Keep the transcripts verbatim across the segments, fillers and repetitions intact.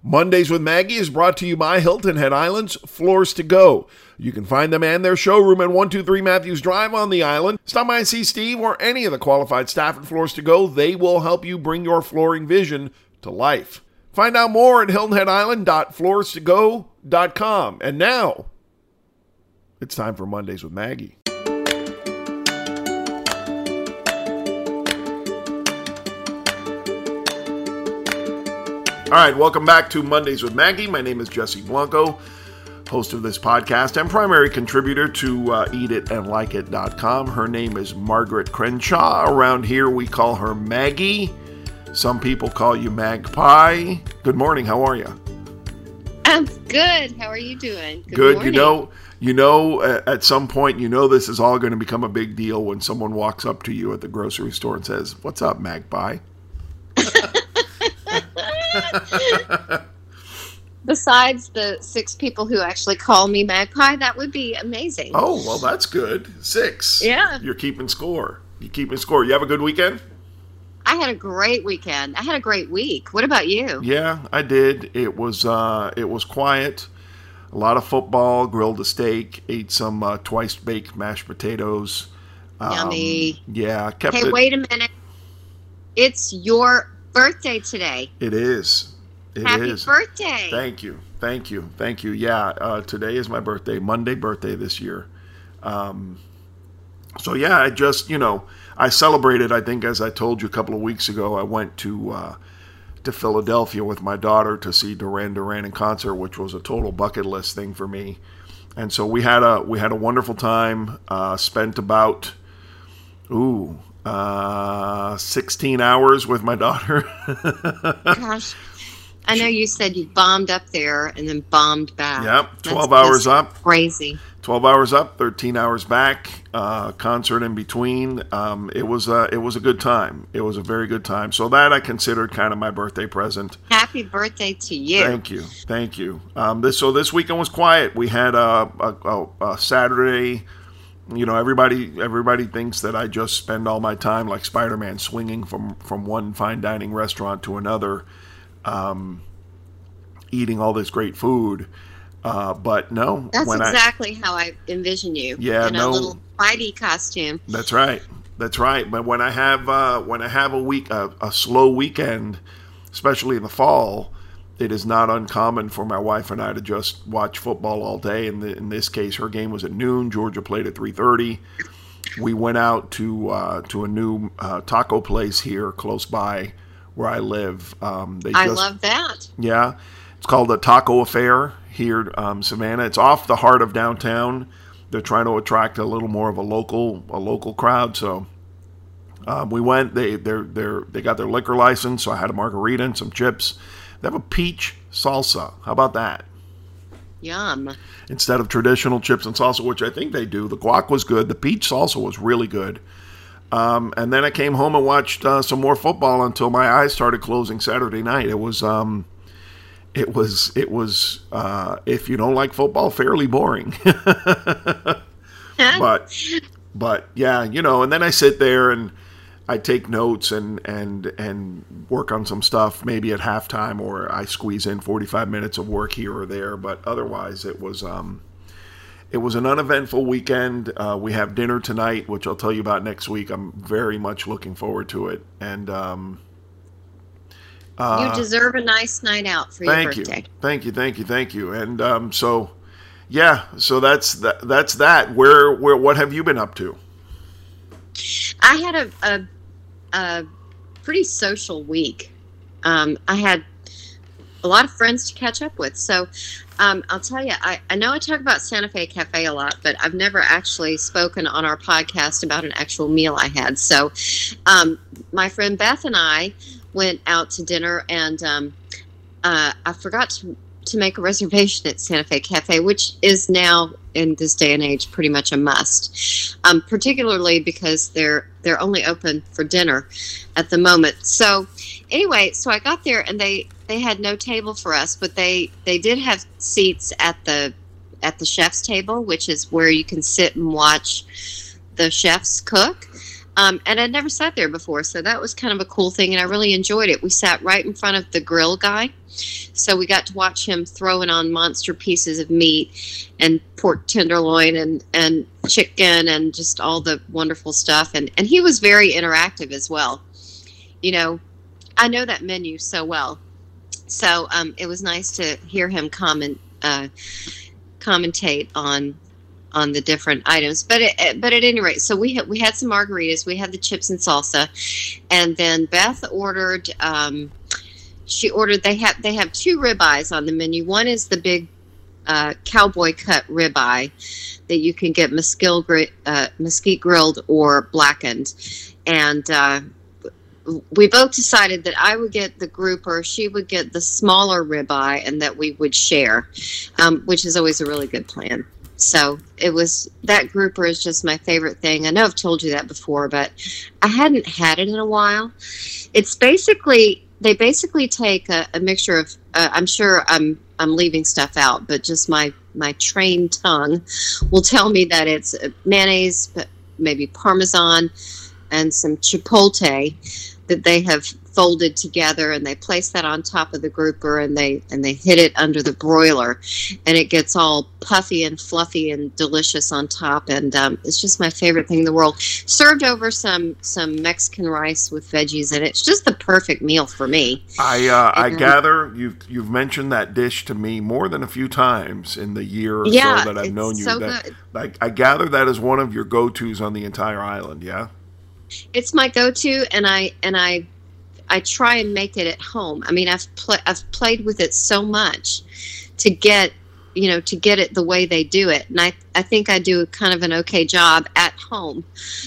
Mondays with Maggie is brought to you by Hilton Head Island's Floors to Go. You can find them and their showroom at one two three Matthews Drive on the island. Stop by and see Steve or any of the qualified staff at Floors to Go. They will help you bring your flooring vision to life. Find out more at hilton head island dot floors to go dot com. And now, it's time for Mondays with Maggie. All right, welcome back to Mondays with Maggie. My name is Jesse Blanco, host of this podcast and primary contributor to uh, eat it and like it dot com. Her name is Margaret Crenshaw. Around here, we call her Maggie. Some people call you Magpie. Good morning. How are you? I'm good. How are you doing? Good. Good. You know, you know, at some point, you know, this is all going to become a big deal when someone walks up to you at the grocery store and says, "What's up, Magpie?" Besides the six people who actually call me Magpie, that would be amazing. Oh, well, that's good. Six. Yeah. You're keeping score. You're keeping score. You have a good weekend? I had a great weekend. I had a great week. What about you? Yeah, I did. It was uh, it was quiet. A lot of football, grilled a steak, ate some uh, twice-baked mashed potatoes. Um, Yummy. Yeah. Kept hey, it... wait a minute. It's your birthday today. It is. It Happy is. birthday. Thank you. Thank you. Thank you. Yeah, uh, today is my birthday, Monday birthday this year. Um, so, yeah, I just, you know, I celebrated, I think, as I told you a couple of weeks ago, I went to uh, to Philadelphia with my daughter to see Duran Duran in concert, which was a total bucket list thing for me. And so we had a we had a wonderful time, uh, spent about, ooh, uh, sixteen hours with my daughter. Gosh. I know you said you bombed up there and then bombed back. Yep, twelve That's hours up. Crazy. twelve hours up, thirteen hours back, uh, concert in between. Um, it was a, it was a good time. It was a very good time. So that I considered kind of my birthday present. Happy birthday to you. Thank you. Thank you. Um, this So this weekend was quiet. We had a, a, a, a Saturday. You know, everybody everybody thinks that I just spend all my time like Spider-Man swinging from, from one fine dining restaurant to another, um, eating all this great food. Uh, but no. That's when exactly I, how I envision you. Yeah, in no, a little Spidey costume. That's right. That's right. But when I have uh, when I have a week a, a slow weekend, especially in the fall, it is not uncommon for my wife and I to just watch football all day. In, the, in this case, her game was at noon. Georgia played at three thirty. We went out to uh, to a new uh, taco place here close by where I live. Um, they I just, love that. Yeah. It's called the Taco Affair here, um, Savannah. It's off the heart of downtown. They're trying to attract a little more of a local a local crowd. So um, we went. They they they they got their liquor license. So I had a margarita and some chips. They have a peach salsa. How about that? Yum. Instead of traditional chips and salsa, which I think they do. The guac was good. The peach salsa was really good. Um, and then I came home and watched uh, some more football until my eyes started closing Saturday night. It was, um, it was, it was. Uh, if you don't like football, fairly boring. but, but yeah, you know. And then I sit there and I take notes and and and work on some stuff. Maybe at halftime, or I squeeze in forty-five minutes of work here or there. But otherwise, it was. Um, It was an uneventful weekend. Uh, we have dinner tonight, which I'll tell you about next week. I'm very much looking forward to it. And um, uh, you deserve a nice night out for your birthday. You. Thank you, thank you, thank you. And um, so, yeah, so that's that. That's that. Where, where, what have you been up to? I had a a, a pretty social week. Um, I had a lot of friends to catch up with. So um, I'll tell you, I, I know I talk about Santa Fe Cafe a lot, but I've never actually spoken on our podcast about an actual meal I had. So um, my friend Beth and I went out to dinner, and um, uh, I forgot to, to make a reservation at Santa Fe Cafe, which is now, in this day and age, pretty much a must, um, particularly because they're they're only open for dinner at the moment. So anyway, so I got there, and they, they had no table for us, but they, they did have seats at the at the chef's table, which is where you can sit and watch the chefs cook. Um, and I'd never sat there before, so that was kind of a cool thing, and I really enjoyed it. We sat right in front of the grill guy, so we got to watch him throwing on monster pieces of meat and pork tenderloin and, and chicken and just all the wonderful stuff. And, and he was very interactive as well. You know, I know that menu so well, so um, it was nice to hear him comment, uh, commentate on on the different items. But it, but at any rate, so we had, we had some margaritas, we had the chips and salsa, and then Beth ordered. Um, she ordered. They have they have two ribeyes on the menu. One is the big uh, cowboy cut ribeye that you can get mesquite, gri- uh, mesquite grilled or blackened, and uh, we both decided that I would get the grouper, she would get the smaller ribeye, and that we would share, um, which is always a really good plan. So it was, that grouper is just my favorite thing. I know I've told you that before, but I hadn't had it in a while. It's basically, they basically take a, a mixture of, uh, I'm sure I'm I'm leaving stuff out, but just my, my trained tongue will tell me that it's mayonnaise, maybe Parmesan, and some chipotle that they have folded together, and they place that on top of the grouper, and they and they hit it under the broiler, and it gets all puffy and fluffy and delicious on top. And um, it's just my favorite thing in the world. Served over some some Mexican rice with veggies in it. It's just the perfect meal for me. I uh, I And, gather you've you've mentioned that dish to me more than a few times in the year or yeah, so that I've it's known you. so That, good. I, I gather that is one of your go-tos on the entire island. Yeah. It's my go-to, and I and I I try and make it at home. I mean, I've pl- I've played with it so much to get, you know, to get it the way they do it, and I I think I do kind of an okay job at home.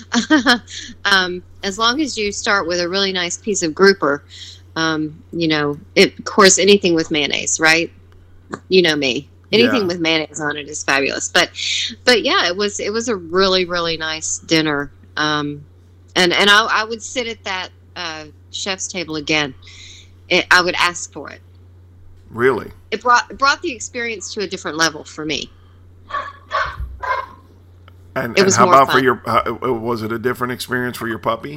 um, as long as you start with a really nice piece of grouper, um, you know, it, of course, anything with mayonnaise, right? You know me. Anything Yeah. with mayonnaise on it is fabulous. But but yeah, it was it was a really really nice dinner. Um, and and I, I would sit at that uh, chef's table again. It, I would ask for it. Really? It brought it brought the experience to a different level for me. And, It and was how more about for fun. your? Uh, was it a different experience for your puppy?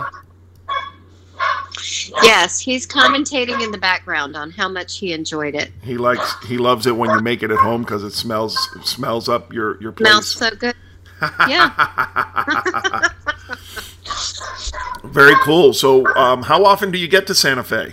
Yes, he's commentating in the background on how much he enjoyed it. He likes. He loves it when you make it at home because it smells smells up your your place. Smells so good. Yeah. Very cool. So, um, how often do you get to Santa Fe?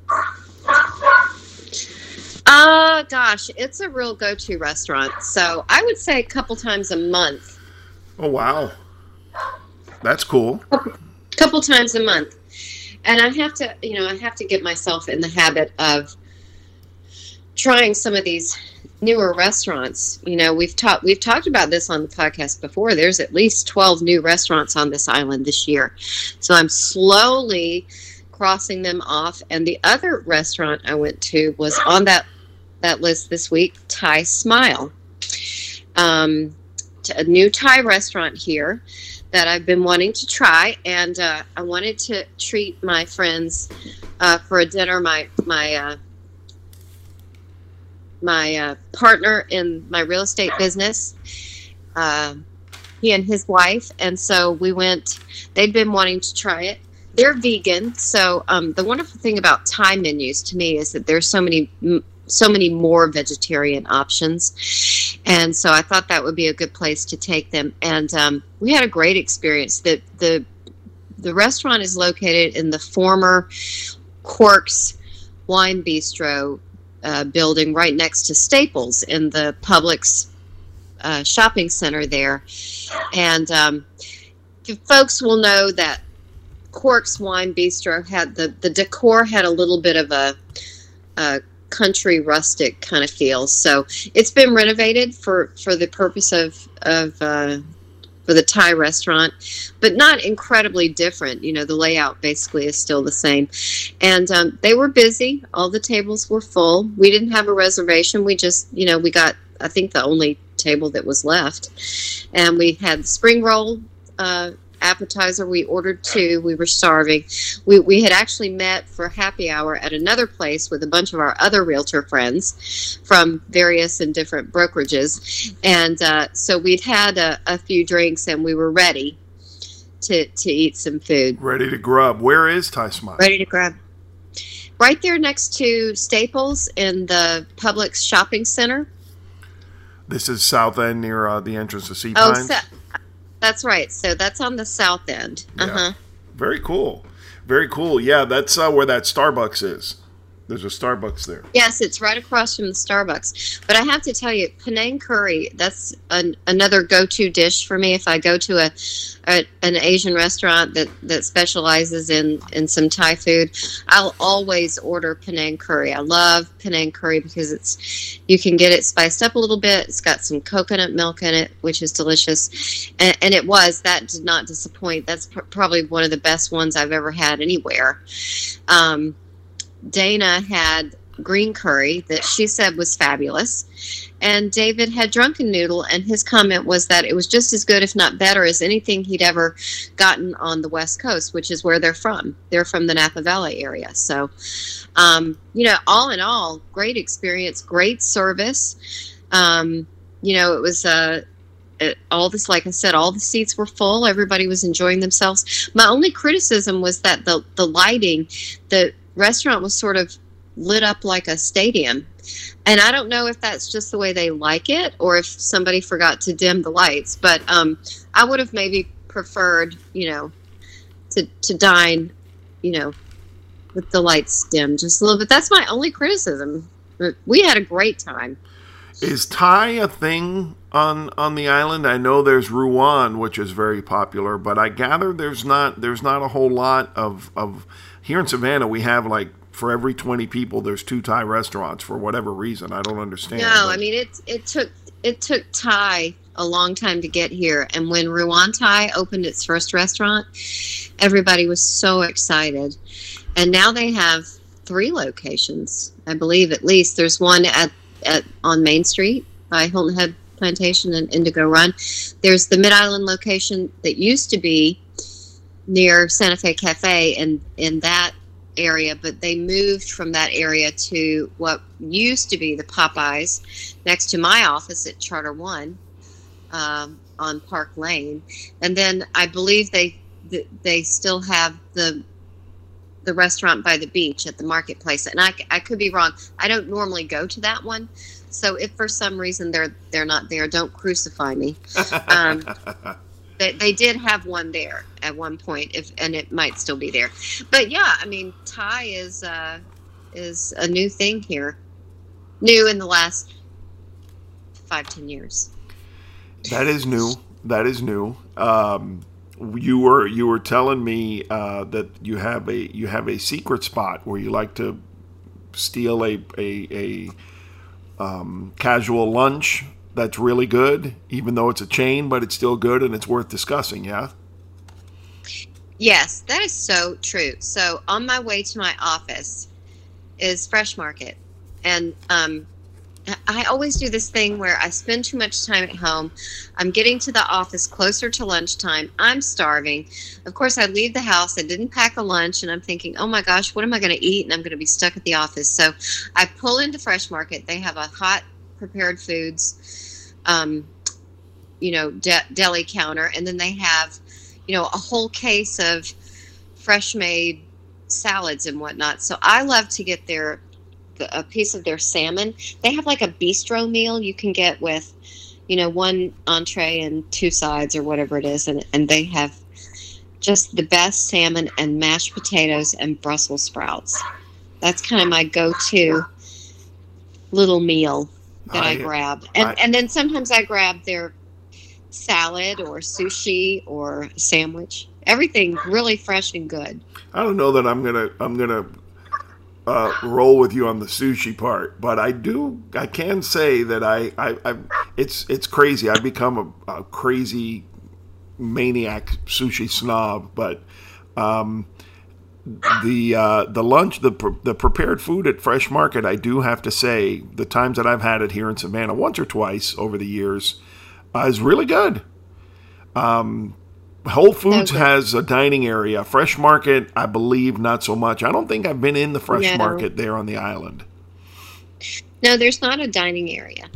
Uh, gosh, it's a real go-to restaurant. So I would say a couple times a month. Oh wow, that's cool. Couple times a month. And I have to, you know, I have to get myself in the habit of trying some of these newer restaurants. You know, we've talked we've talked about this on the podcast before. There's at least twelve new restaurants on this island this year. So I'm slowly crossing them off. And the other restaurant I went to was on that that list this week, Thai Smile. Um, a new Thai restaurant here that I've been wanting to try, and uh, I wanted to treat my friends uh, for a dinner. My my uh, my uh, partner in my real estate business, uh, he and his wife, and so we went. They'd been wanting to try it. They're vegan, so um, the wonderful thing about Thai menus to me is that there's so many so many more vegetarian options, and so I thought that would be a good place to take them. And um, we had a great experience. The the the restaurant is located in the former Quarks Wine Bistro uh, building, right next to Staples in the Publix uh, shopping center there. And um, folks will know that Quarks Wine Bistro had the the decor had a little bit of a, a country rustic kind of feel. So it's been renovated for, for the purpose of, of uh, for the Thai restaurant, but not incredibly different. You know, the layout basically is still the same. And um, they were busy. All the tables were full. We didn't have a reservation. We just, you know, we got, I think, the only table that was left. And we had spring roll uh, appetizer. We ordered two. We were starving. We we had actually met for happy hour at another place with a bunch of our other realtor friends from various and different brokerages, and uh, so we'd had a, a few drinks and we were ready to, to eat some food. Ready to grub. Where is Thai Smile? Ready to grub. Right there next to Staples in the Publix shopping center. This is South End near uh, the entrance to Sea Oh, Pines. so, that's right. So that's on the south end. Yeah. Uh-huh. Very cool. Very cool. Yeah, that's uh, where that Starbucks is. There's a Starbucks there. Yes, it's right across from the Starbucks. But I have to tell you, Penang curry, that's an, another go-to dish for me. If I go to a, a an Asian restaurant that, that specializes in, in some Thai food, I'll always order Penang curry. I love Penang curry because it's you can get it spiced up a little bit. It's got some coconut milk in it, which is delicious. And, and it was. That did not disappoint. That's pr- probably one of the best ones I've ever had anywhere. Um Dana had green curry that she said was fabulous. And David had drunken noodle, and his comment was that it was just as good, if not better, as anything he'd ever gotten on the West Coast, which is where they're from. They're from the Napa Valley area. So, um, you know, all in all, great experience, great service. Um, you know, it was uh, it, all this, like I said, all the seats were full. Everybody was enjoying themselves. My only criticism was that the, the lighting, the restaurant was sort of lit up like a stadium, and I don't know if that's just the way they like it or if somebody forgot to dim the lights, but um I would have maybe preferred, you know, to to dine, you know, with the lights dim just a little bit. That's my only criticism. But we had a great time. Is Thai a thing on on the island? I know there's Ruan, which is very popular, but I gather there's not there's not a whole lot of of here in Savannah. We have like for every twenty people, there's two Thai restaurants for whatever reason. I don't understand. No, but. I mean it. It took it took Thai a long time to get here, and when Ruan Thai opened its first restaurant, everybody was so excited, and now they have three locations, I believe at least. There's one at, at on Main Street by Hilton Head Plantation and Indigo Run. There's the Mid Island location that used to be near Santa Fe Cafe and in that area, but they moved from that area to what used to be the Popeyes next to my office at Charter One um, on Park Lane. And then I believe they they still have the the restaurant by the beach at the marketplace. And I, I could be wrong. I don't normally go to that one. So if for some reason they're they're not there, don't crucify me. Um, They, they did have one there at one point, if and it might still be there. But yeah, I mean, Thai is uh, is a new thing here, new in the last five ten years. That is new. That is new. Um, you were you were telling me uh, that you have a you have a secret spot where you like to steal a a, a um, casual lunch. That's really good, even though it's a chain, but it's still good and it's worth discussing, yeah? Yes, that is so true. So on my way to my office is Fresh Market. And um, I always do this thing where I spend too much time at home. I'm getting to the office closer to lunchtime. I'm starving. Of course, I leave the house. I didn't pack a lunch, and I'm thinking, oh my gosh, what am I going to eat? And I'm going to be stuck at the office. So I pull into Fresh Market. They have a hot prepared foods, um, you know, de- deli counter, and then they have, you know, a whole case of fresh made salads and whatnot. So I love to get their a piece of their salmon. They have like a bistro meal you can get with, you know, one entree and two sides or whatever it is, and and they have just the best salmon and mashed potatoes and Brussels sprouts. That's kind of my go-to little meal that I, I grab. And I, and then sometimes I grab their salad or sushi or sandwich. Everything really fresh and good. I don't know that I'm gonna I'm gonna uh, roll with you on the sushi part, but I do I can say that I, I, I it's it's crazy. I've become a, a crazy maniac sushi snob, but um, the uh, the lunch the the prepared food at Fresh Market, I do have to say, the times that I've had it here in Savannah, once or twice over the years, uh, is really good. Um, Whole Foods okay. has a dining area. Fresh Market, I believe, not so much. I don't think I've been in the Fresh no. Market there on the island. No, there's not a dining area.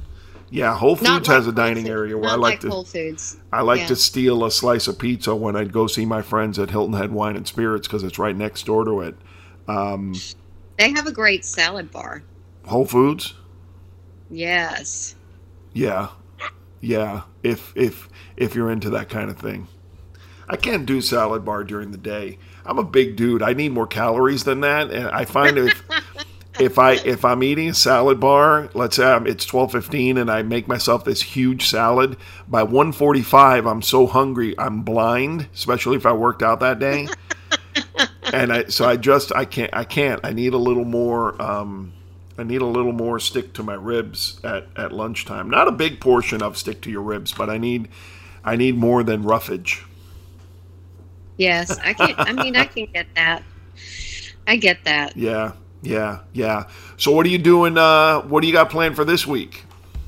Yeah, Whole Foods Not has like a dining Whole area Foods, where I not like like to Whole Foods. I like Yeah. to steal a slice of pizza when I'd go see my friends at Hilton Head Wine and Spirits because it's right next door to it. Um, They have a great salad bar. Whole Foods, Yes. yeah, yeah. If if if you're into that kind of thing, I can't do salad bar during the day. I'm a big dude. I need more calories than that, and I find if if I if I'm eating a salad bar, let's say I'm, it's twelve fifteen, and I make myself this huge salad, by one forty-five, I'm so hungry, I'm blind, especially if I worked out that day. And I so I just I can't I can't I need a little more um, I need a little more stick to my ribs at, at lunchtime. Not a big portion of stick to your ribs, but I need I need more than roughage. Yes. I can. I mean, I can get that. I get that. Yeah, yeah, yeah. So what are you doing? Uh, what do you got planned for this week?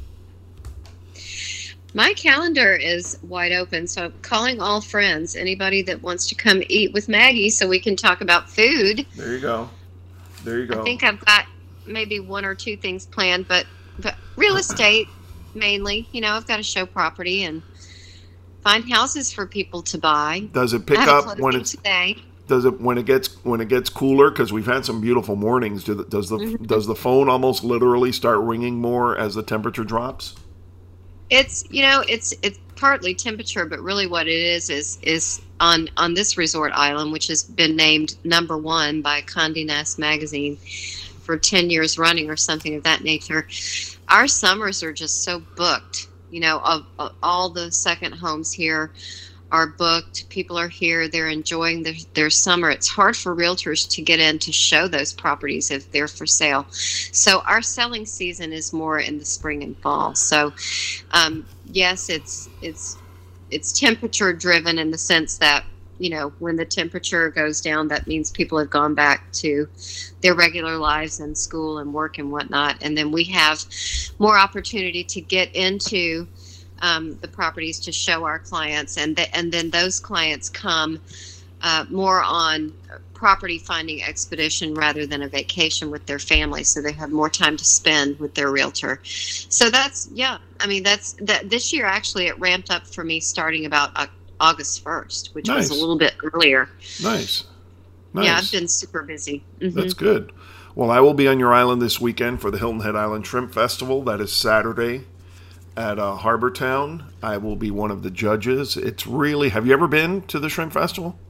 My calendar is wide open, so I'm calling all friends. Anybody that wants to come eat with Maggie, so we can talk about food. There you go. There you go. I think I've got maybe one or two things planned, but but real estate mainly. You know, I've got to show property and find houses for people to buy. Does it pick I have a up closing when it's today. does it when it gets when it gets cooler? Because we've had some beautiful mornings. Do the, does the Mhm. does the phone almost literally start ringing more as the temperature drops? It's you know it's it's partly temperature, but really what it is is is on on this resort island, which has been named number one by Condé Nast magazine for ten years running or something of that nature. Our summers are just so booked. You know, of, of all the second homes here are booked. People are here. They're enjoying their, their summer. It's hard for realtors to get in to show those properties if they're for sale. So our selling season is more in the spring and fall. So um, yes, it's it's it's temperature driven in the sense that, you know, when the temperature goes down, that means people have gone back to their regular lives and school and work and whatnot. And then we have more opportunity to get into um, the properties to show our clients. And, th- and then those clients come uh, more on property finding expedition rather than a vacation with their family. So they have more time to spend with their realtor. So that's, yeah, I mean, that's that this year, actually, it ramped up for me starting about October. August first, which Nice. was a little bit earlier. Nice. Nice. Yeah, I've been super busy. Mhm. That's good. Well, I will be on your island this weekend for the Hilton Head Island Shrimp Festival. That is Saturday at uh, Harbor Town. I will be one of the judges. It's really. Have you ever been to the Shrimp Festival?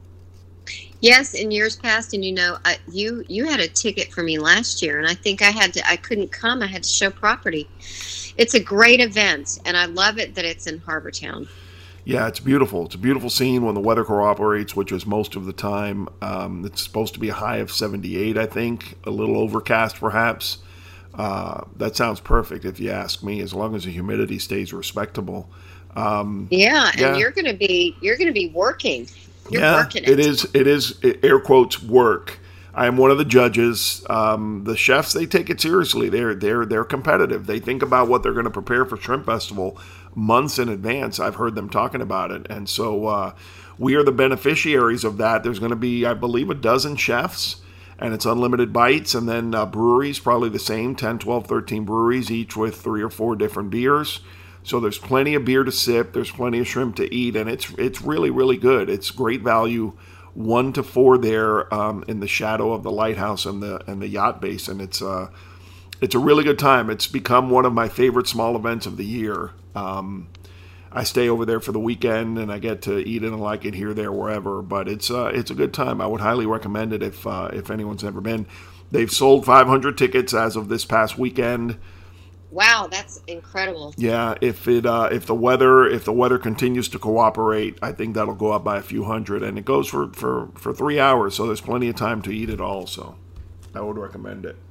Yes, in years past, and you know, I, you you had a ticket for me last year, and I think I had to. I couldn't come. I had to show property. It's a great event, and I love it that it's in Harbor Town. Yeah, it's beautiful. It's a beautiful scene when the weather cooperates, which is most of the time. Um, it's supposed to be a high of seventy-eight, I think, a little overcast perhaps. Uh, that sounds perfect if you ask me, as long as the humidity stays respectable. Um, Yeah, and Yeah. you're gonna be you're gonna be working. You're yeah, working it is. It is air quotes work. I am one of the judges. Um, the chefs, they take it seriously. They're they're they're competitive. They think about what they're going to prepare for Shrimp Festival months in advance. I've heard them talking about it, and so uh, we are the beneficiaries of that. There's going to be, I believe, a dozen chefs, and it's unlimited bites, and then uh, breweries, probably the same, ten, twelve, thirteen breweries, each with three or four different beers. So there's plenty of beer to sip. There's plenty of shrimp to eat, and it's it's really, really good. It's great value. One to four there um, in the shadow of the lighthouse and the and the yacht base, and it's uh, it's a really good time. It's become one of my favorite small events of the year. Um, I stay over there for the weekend, and I get to eat it and like it here, there, wherever. But it's uh, it's a good time. I would highly recommend it if uh, if anyone's ever been. They've sold five hundred tickets as of this past weekend. Wow, that's incredible. Yeah, if it uh, if the weather if the weather continues to cooperate, I think that'll go up by a few hundred, and it goes for, for, for three hours, so there's plenty of time to eat it all. So I would recommend it.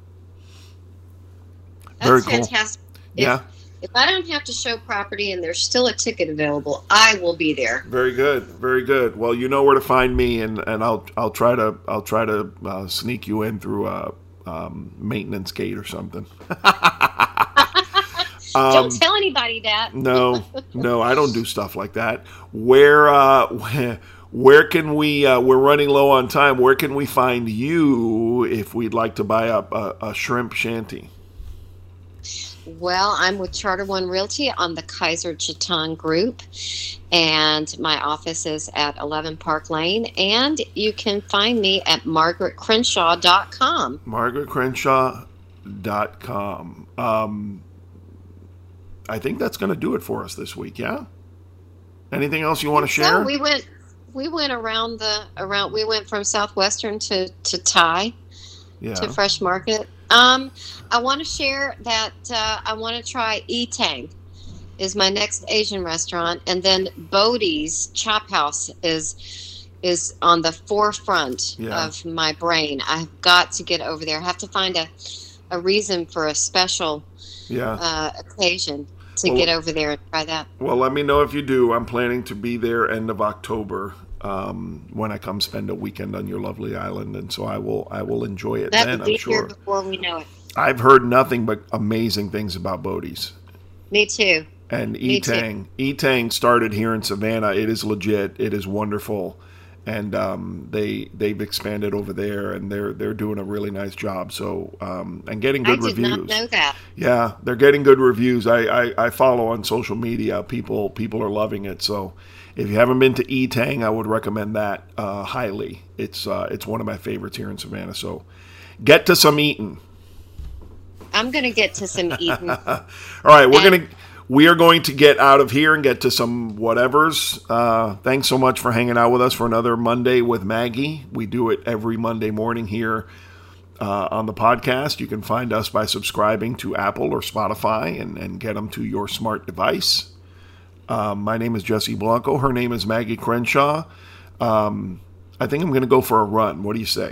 That's Very cool. fantastic. If, Yeah, if I don't have to show property and there's still a ticket available, I will be there. very good, very good. Well, you know where to find me, and, and I'll I'll try to I'll try to uh, sneak you in through a um, maintenance gate or something. Um, Don't tell anybody that. No, no, I don't do stuff like that. Where, uh, where, where can we? Uh, we're running low on time. Where can we find you if we'd like to buy up a, a shrimp shanty? Well, I'm with Charter One Realty on the Kaiser Chetan Group, and my office is at eleven Park Lane, and you can find me at margaret crenshaw dot com. margaret crenshaw dot com. Um, I think that's going to do it for us this week, yeah? Anything else you want to share? So we went we went around the around we went from Southwestern to, to Thai Yeah. to Fresh Market. Um, I want to share that uh, I want to try E-Tang is my next Asian restaurant, and then Bodie's Chop House is is on the forefront Yeah. of my brain. I've got to get over there. I have to find a a reason for a special Yeah. uh, occasion to Well- get over there and try that. Well, let me know if you do. I'm planning to be there end of October um, when I come spend a weekend on your lovely island, and so I will I will enjoy it That then, will be I'm here sure. before we know it. I've heard nothing but amazing things about Bodie's. Me too. And Me too. E-Tang. E-Tang started here in Savannah. It is legit. It is wonderful. And um, they they've expanded over there, and they're they're doing a really nice job. So um, and getting I good did reviews. not know that. Yeah, they're getting good reviews. I, I, I follow on social media. People people are loving it. So if you haven't been to E-Tang, I would recommend that uh, highly. It's uh, it's one of my favorites here in Savannah. So get to some eating. I'm going to get to some eating. All right, we're And- gonna we are going to get out of here and get to some whatevers. Uh, thanks so much for hanging out with us for another Monday with Maggie. We do it every Monday morning here uh, on the podcast. You can find us by subscribing to Apple or Spotify and, and get them to your smart device. Um, my name is Jesse Blanco. Her name is Maggie Crenshaw. Um, I think I'm going to go for a run. What do you say?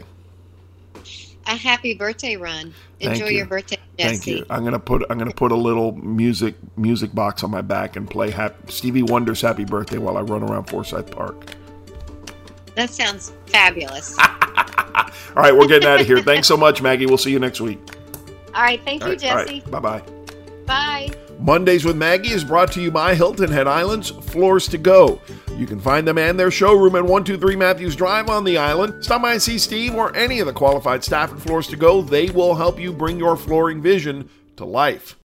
A happy birthday run. Thank Enjoy you. your birthday, Jesse. Thank you. I'm gonna put I'm gonna put a little music music box on my back and play Happy, Stevie Wonder's "Happy Birthday" while I run around Forsyth Park. That sounds fabulous. All right, we're getting out of here. Thanks so much, Maggie. We'll see you next week. All right. Thank All you, right, all Jesse. right, bye bye. Bye. Mondays with Maggie is brought to you by Hilton Head Island's Floors to Go. You can find them and their showroom at one two three Matthews Drive on the island. Stop by and see Steve or any of the qualified staff at Floors to Go. They will help you bring your flooring vision to life.